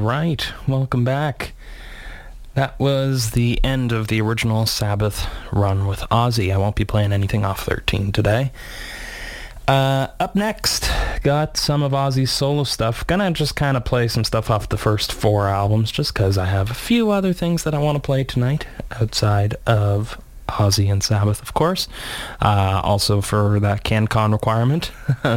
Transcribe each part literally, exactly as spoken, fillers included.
right, welcome back. That was the end of the original Sabbath run with Ozzy. I won't be playing anything off thirteen today. Uh, up next, got some of Ozzy's solo stuff. Gonna just kind of play some stuff off the first four albums, just because I have a few other things that I want to play tonight, outside of Ozzy and Sabbath, of course. Uh, also for that CanCon requirement.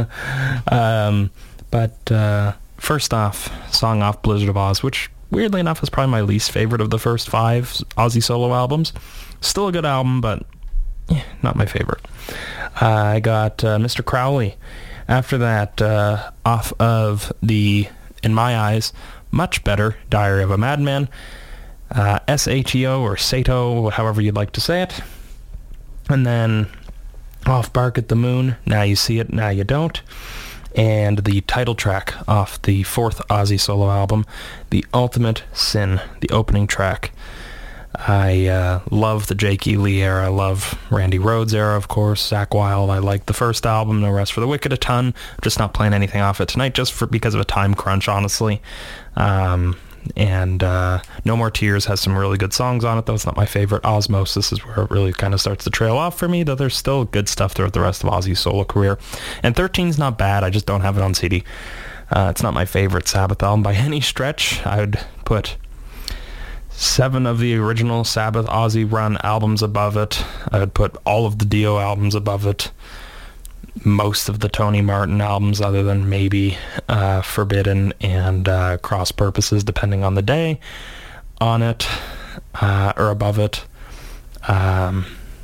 um, but uh, first off, song off Blizzard of Oz, which weirdly enough is probably my least favorite of the first five Ozzy solo albums. Still a good album, but eh, not my favorite. Uh, I got uh, Mister Crowley. After that, uh, off of the, in my eyes, much better Diary of a Madman. Uh, S H E O or Sato, however you'd like to say it. And then off Bark at the Moon, Now You See It, Now You Don't. And the title track off the fourth Ozzy solo album, The Ultimate Sin, the opening track. I uh, love the Jake E. Lee era. I love Randy Rhoads era, of course. Zakk Wylde. I like the first album, No Rest for the Wicked, a ton. I'm just not playing anything off it tonight, just for because of a time crunch, honestly. Um, and uh, No More Tears has some really good songs on it, though. It's not my favorite. Osmosis is where it really kind of starts to trail off for me, though there's still good stuff throughout the rest of Ozzy's solo career. And thirteen's not bad. I just don't have it on C D. Uh, it's not my favorite Sabbath album by any stretch. I would put seven of the original Sabbath Ozzy run albums above it. I would put all of the Dio albums above it. Most of the Tony Martin albums, other than maybe uh, Forbidden and uh, Cross Purposes, depending on the day, on it, uh, or above it. Um,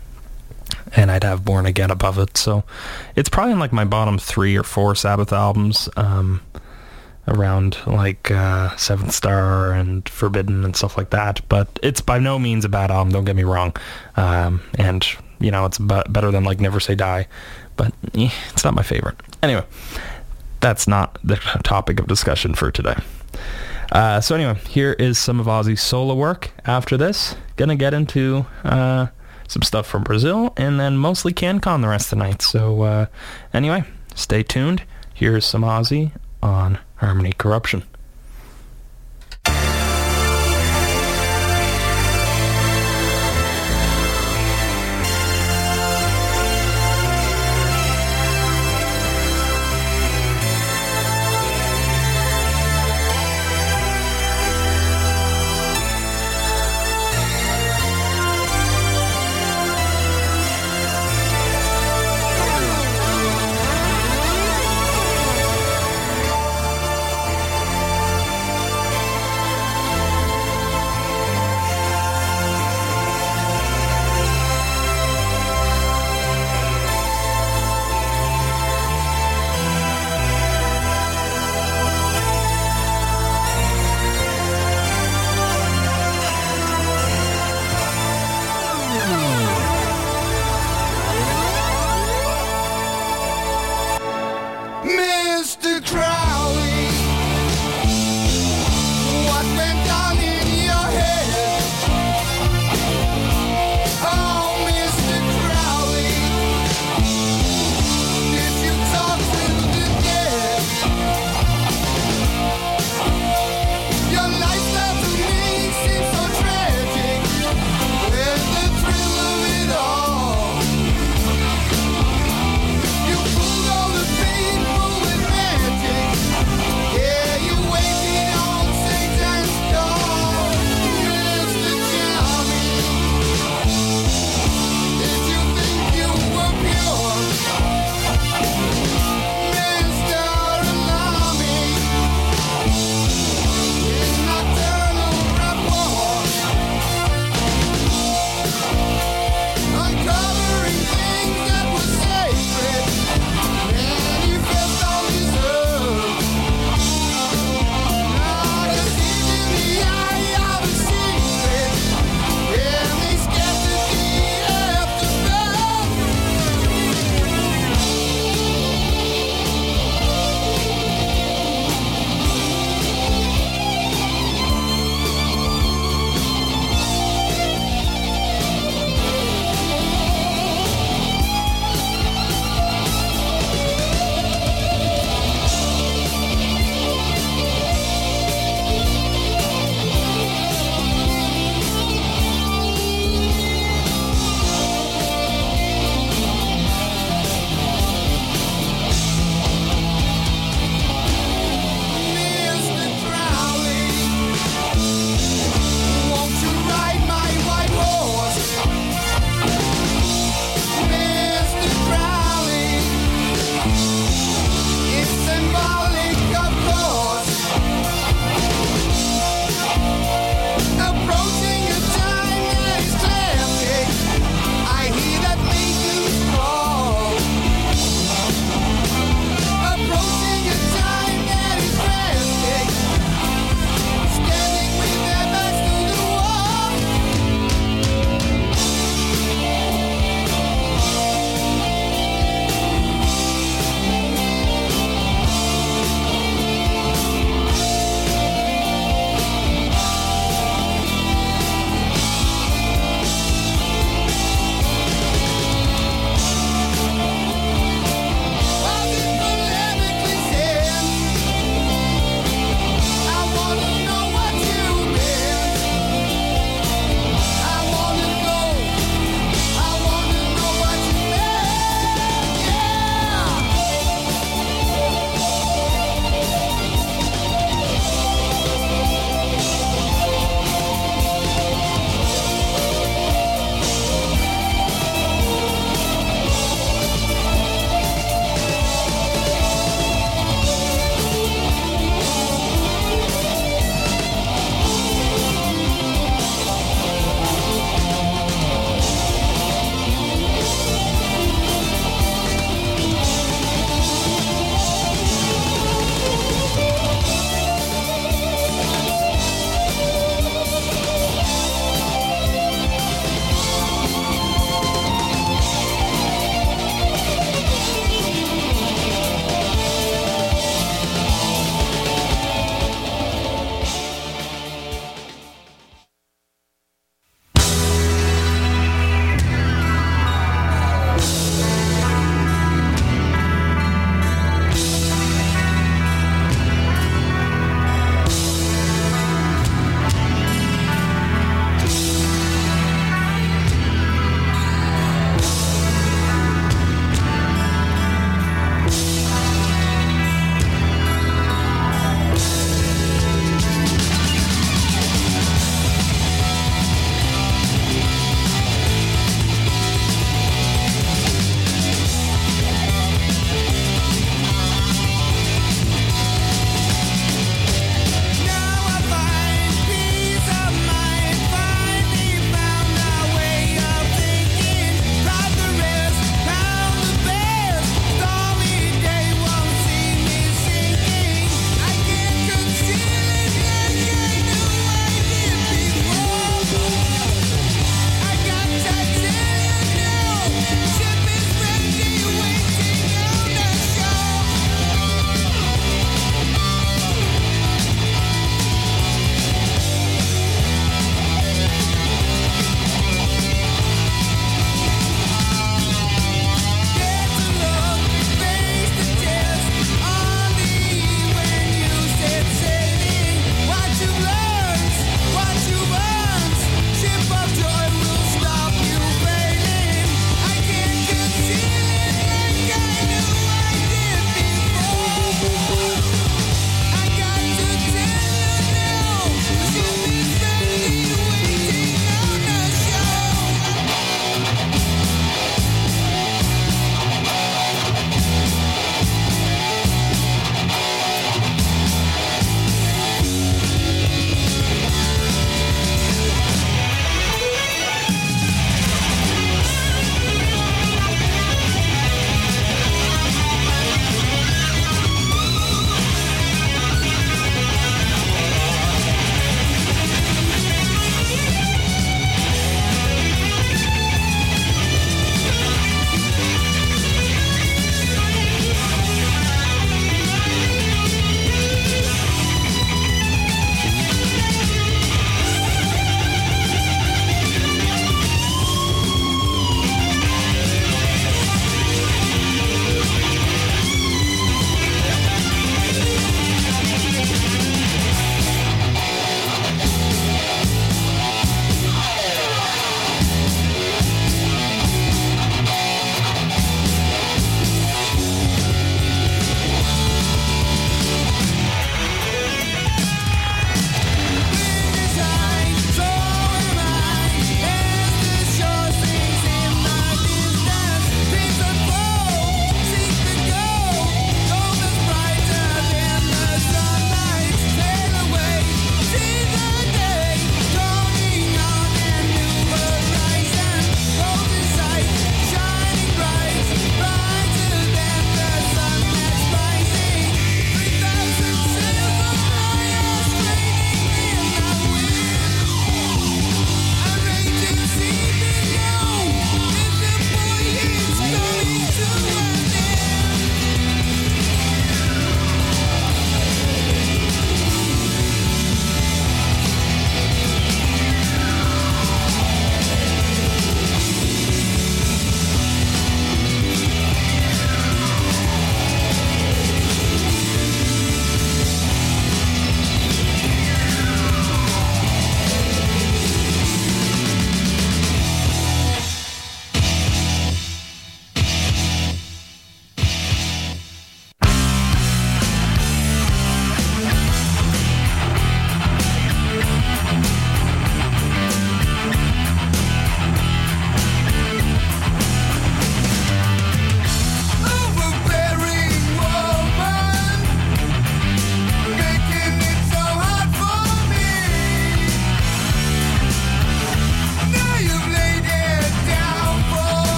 and I'd have Born Again above it. So it's probably in like my bottom three or four Sabbath albums. Um, around like uh, Seventh Star and Forbidden and stuff like that. But it's by no means a bad album, don't get me wrong. Um, and, you know, it's b- better than like Never Say Die. But eh, it's not my favorite. Anyway, that's not the topic of discussion for today. Uh, so anyway, here is some of Ozzy's solo work. After this, gonna get into uh, some stuff from Brazil and then mostly CanCon the rest of the night. So uh, anyway, stay tuned. Here's some Ozzy on Harmony Corruption.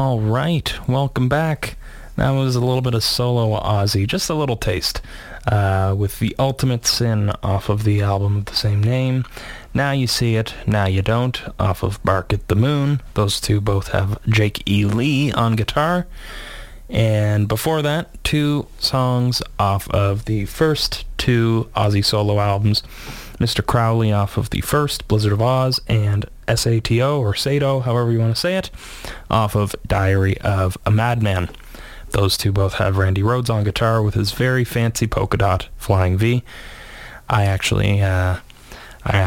All right, welcome back. That was a little bit of solo Ozzy, just a little taste, uh, with The Ultimate Sin off of the album of the same name. Now You See It, Now You Don't off of Bark at the Moon. Those two both have Jake E. Lee on guitar. And before that, two songs off of the first two Ozzy solo albums. Mister Crowley off of the first, Blizzard of Oz, and S A T O, or Sato, however you want to say it, off of Diary of a Madman. Those two both have Randy Rhoads on guitar with his very fancy polka dot Flying V. I actually, uh, I,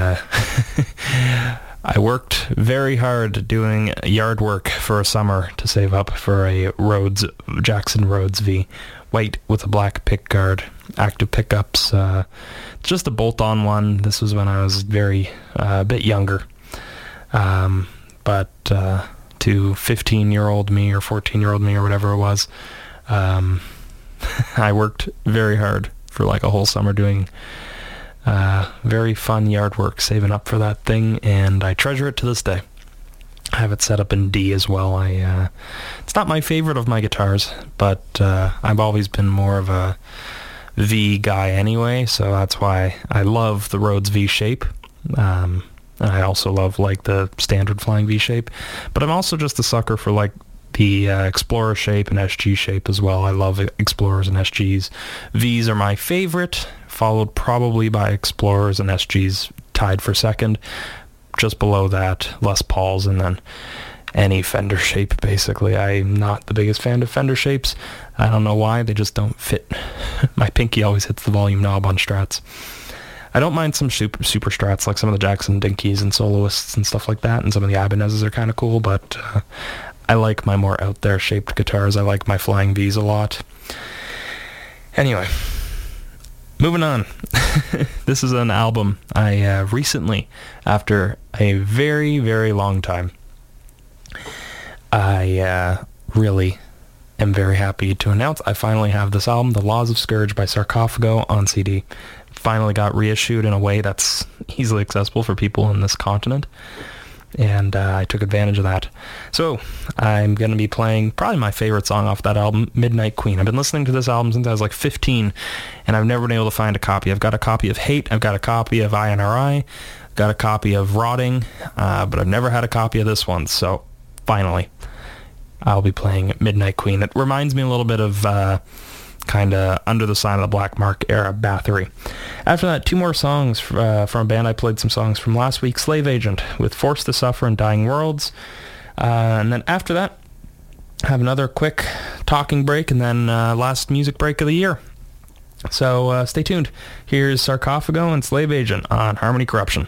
uh, I worked very hard doing yard work for a summer to save up for a Rhoads, Jackson Rhoads V, white with a black pick guard, active pickups, uh, just a bolt-on one. This was when I was very, uh, a bit younger. Um, but, uh, to fifteen-year-old me or fourteen-year-old me or whatever it was, um, I worked very hard for like a whole summer doing uh, very fun yard work, saving up for that thing, and I treasure it to this day. I have it set up in D as well. I uh, it's not my favorite of my guitars, but uh, I've always been more of a V guy anyway, so that's why I love the Rhoads V shape. Um, I also love like the standard flying V shape, but I'm also just a sucker for like the uh, Explorer shape and S G shape as well. I love Explorers and S Gs. Vs are my favorite, followed probably by Explorers, and S Gs tied for second. Just below that, Les Pauls, and then any Fender shape, basically. I'm not the biggest fan of Fender shapes. I don't know why, they just don't fit. My pinky always hits the volume knob on Strats. I don't mind some super, super Strats, like some of the Jackson Dinkies and Soloists and stuff like that, and some of the Ibanez's are kind of cool, but uh, I like my more out there shaped guitars. I like my Flying V's a lot. Anyway, moving on. This is an album I uh, recently, after a very, very long time, I uh, really am very happy to announce I finally have this album, The Laws of Scourge by Sarcophago, on C D. Finally got reissued in a way that's easily accessible for people in this continent, and uh, I took advantage of that. So I'm going to be playing probably my favorite song off that album, Midnight Queen. I've been listening to this album since I was like fifteen, and I've never been able to find a copy. I've got a copy of Hate, I've got a copy of I N R I, I've got a copy of Rotting, uh, but I've never had a copy of this one, so finally I'll be playing Midnight Queen. It reminds me a little bit of uh, kind of Under the Sign of the Black Mark era Bathory. After that, two more songs uh, from a band I played some songs from last week, Slave Agent with Forced to Suffer and Dying Worlds. Uh, and then after that, have another quick talking break, and then uh, last music break of the year. So uh, stay tuned. Here's Sarcophago and Slave Agent on Harmony Corruption.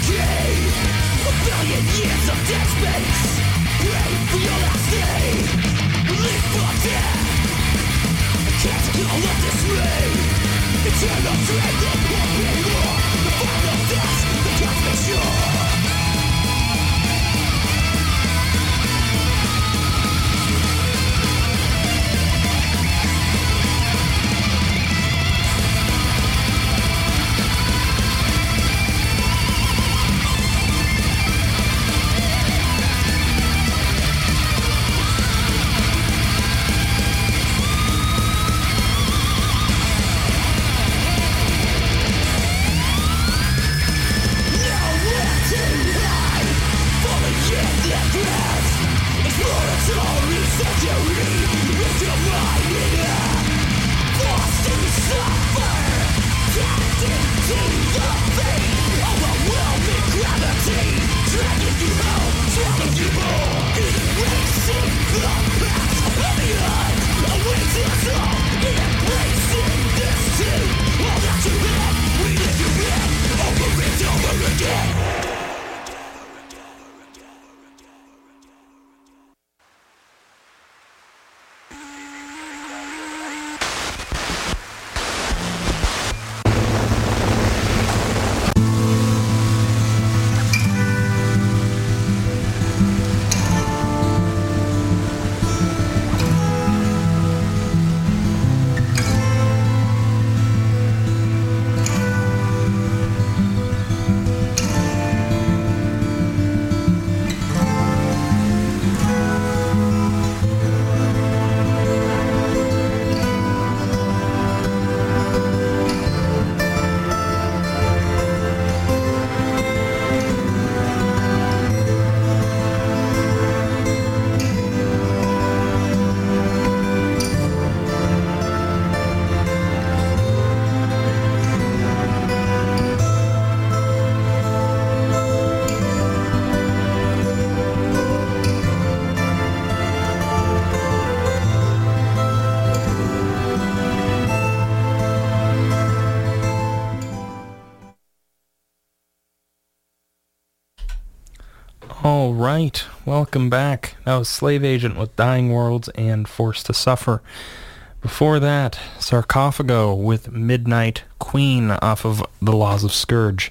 All right, welcome back. That was Slave Agent with Dying Worlds and Forced to Suffer. Before that, Sarcophago with Midnight Queen off of The Laws of Scourge.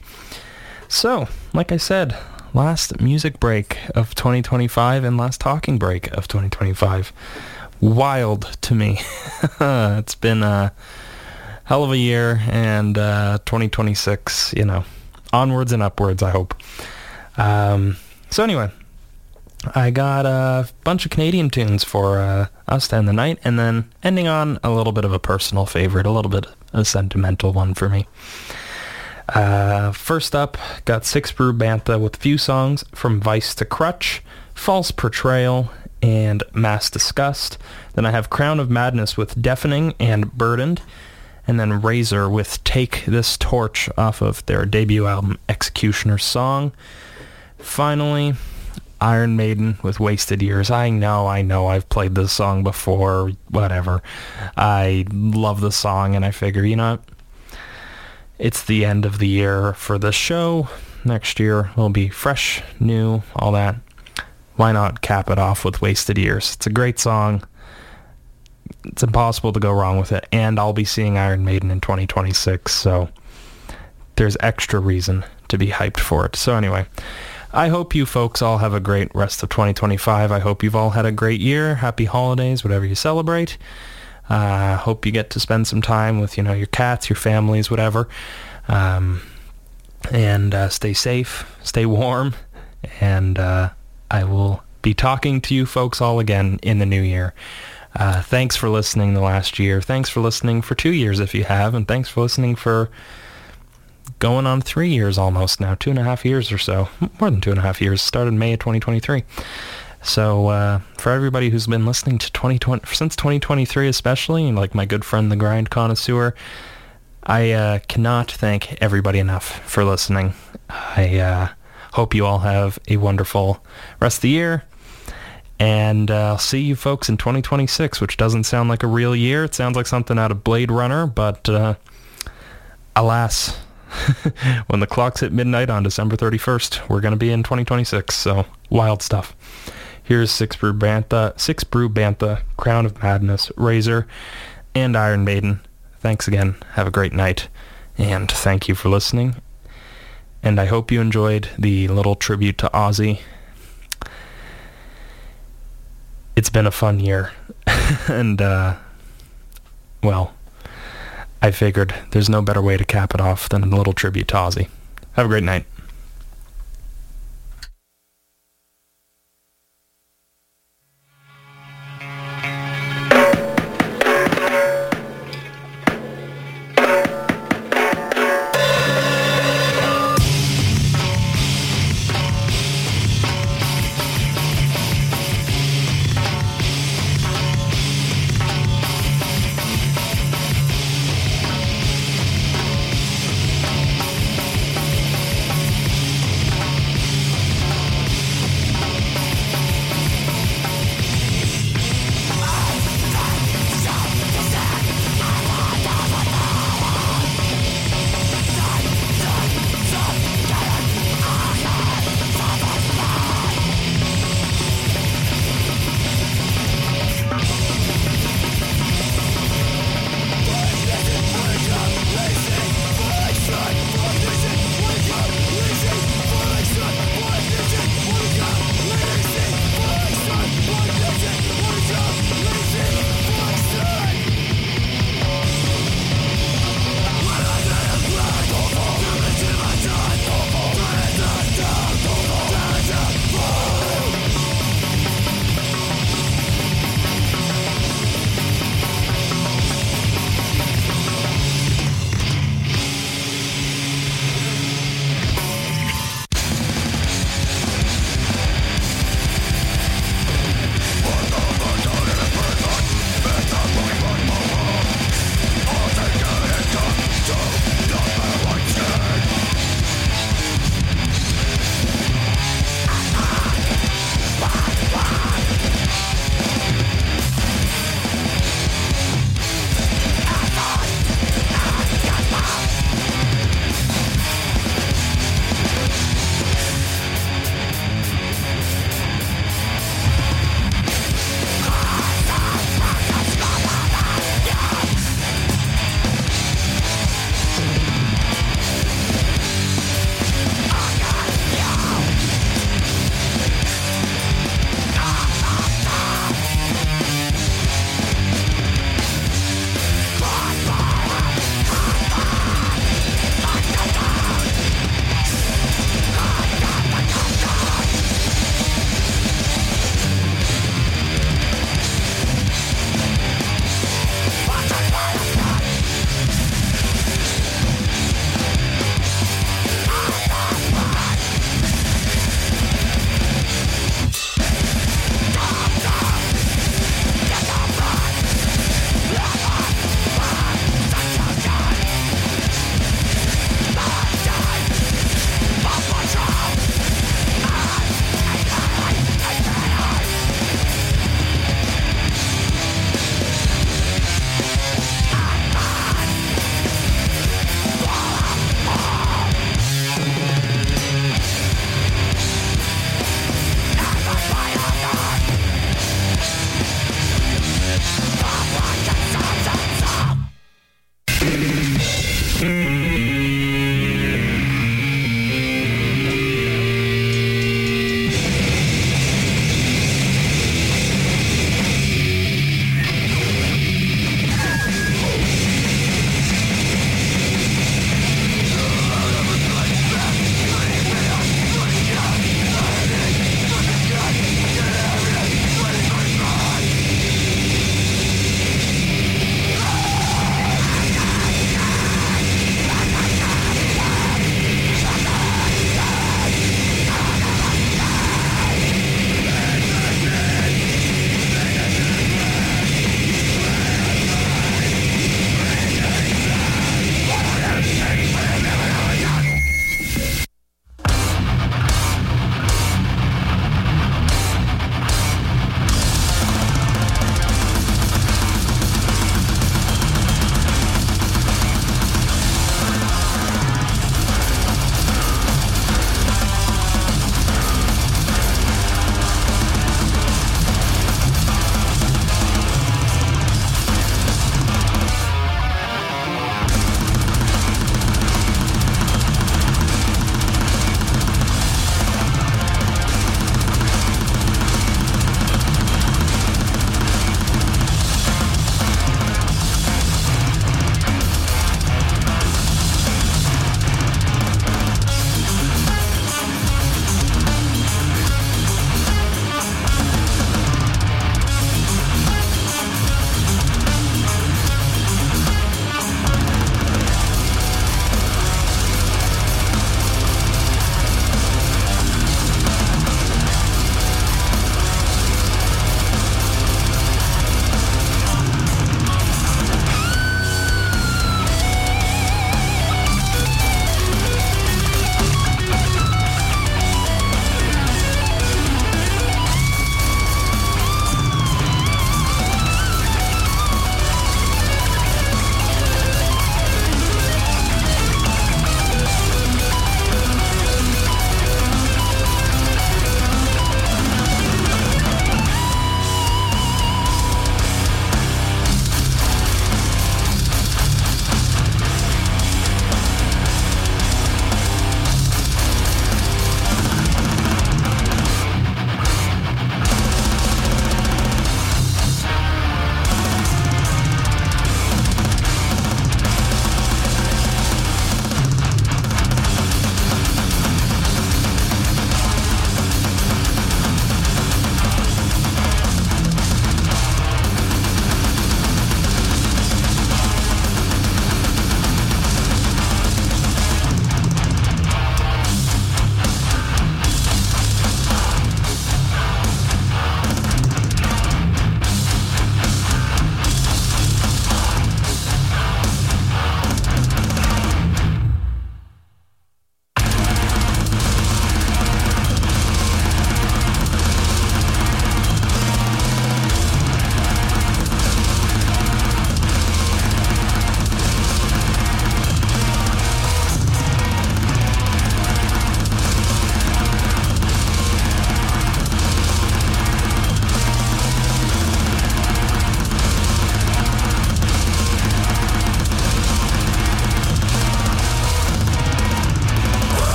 So, like I said, last music break of twenty twenty-five and last talking break of twenty twenty-five. Wild to me. It's been a hell of a year, and uh, twenty twenty-six, you know, onwards and upwards, I hope. Um... So anyway, I got a bunch of Canadian tunes for uh, us to end the night, and then ending on a little bit of a personal favorite, a little bit of a sentimental one for me. Uh, first up, got Six Brew Bantha with a few songs from Vice to Crutch, False Portrayal, and Mass Disgust. Then I have Crown of Madness with Deafening and Burdened, and then Razor with Take This Torch off of their debut album Executioner Song. Finally, Iron Maiden with Wasted Years. I know, I know, I've played this song before, whatever. I love the song, and I figure, you know, it's the end of the year for this show. Next year will be fresh, new, all that. Why not cap it off with Wasted Years? It's a great song. It's impossible to go wrong with it, and I'll be seeing Iron Maiden in twenty twenty-six, so there's extra reason to be hyped for it. So anyway, I hope you folks all have a great rest of twenty twenty-five. I hope you've all had a great year. Happy holidays, whatever you celebrate. Uh, hope you get to spend some time with, you know, your cats, your families, whatever. Um, and uh, stay safe, stay warm, and uh, I will be talking to you folks all again in the new year. Uh, thanks for listening the last year. Thanks for listening for two years if you have, and thanks for listening for going on three years almost now, two and a half years or so, more than two and a half years, started May of twenty twenty-three. So uh, for everybody who's been listening to twenty twenty, since twenty twenty-three especially, like my good friend the Grind Connoisseur, I uh, cannot thank everybody enough for listening. I uh, hope you all have a wonderful rest of the year, and uh, I'll see you folks in twenty twenty-six, which doesn't sound like a real year. It sounds like something out of Blade Runner, but uh, alas, when the clocks hit midnight on December thirty-first, we're going to be in twenty twenty-six, so wild stuff. Here's Six Brew Bantha, Six Brew Bantha, Crown of Madness, Razor, and Iron Maiden. Thanks again. Have a great night, and thank you for listening. And I hope you enjoyed the little tribute to Ozzy. It's been a fun year, and, uh, well, I figured there's no better way to cap it off than a little tribute to Ozzy. Have a great night.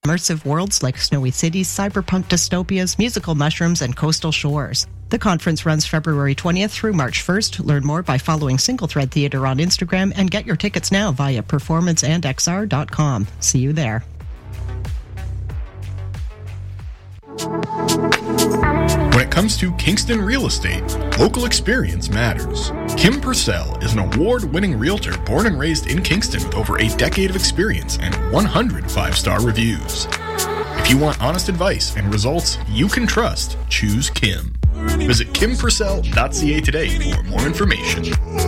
immersive worlds like snowy cities, cyberpunk dystopias, musical mushrooms, and coastal shores. The conference runs February twentieth through March first. Learn more by following Single Thread Theatre on Instagram and get your tickets now via performance and x r dot com. See you there. When it comes to Kingston real estate, local experience matters. Kim Purcell is an award-winning realtor born and raised in Kingston with over a decade of experience and one hundred five-star reviews. If you want honest advice and results you can trust, choose Kim. Visit kim purcell dot c a today for more information.